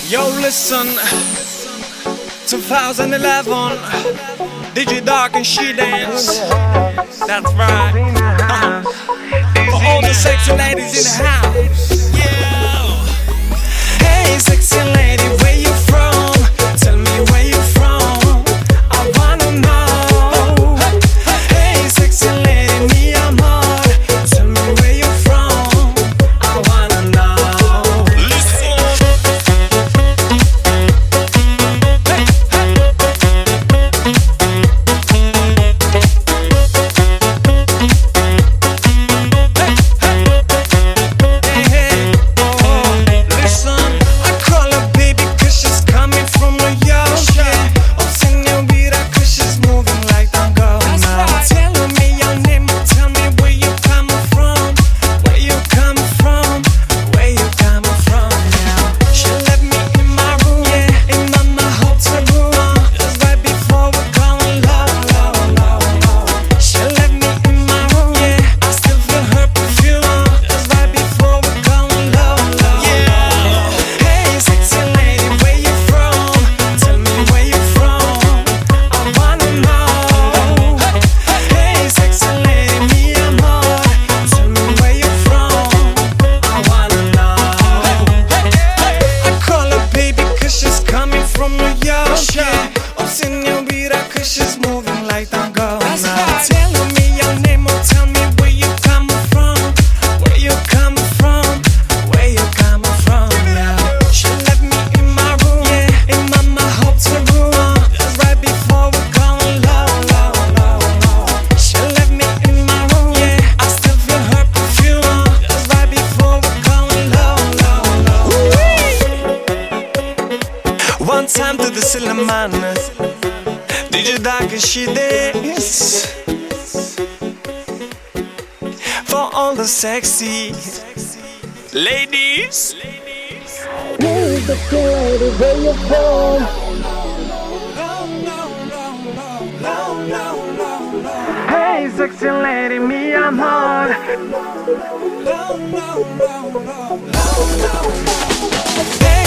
Yo, listen, 2011, DJ Dark and She Dance. That's right. For all the sexy ladies in the house. Yeah. Hey, sexy lady, where you from? Tell me where you from. I wanna know. Hey, sexy lady, mi amor. Tell me where you from. I wanna know. Listen. One time to the Silliman, DJ Dark and She Dance. For all the sexy ladies. Hey, sexy lady, where you from? Hey, sexy lady, mi amor. Hey,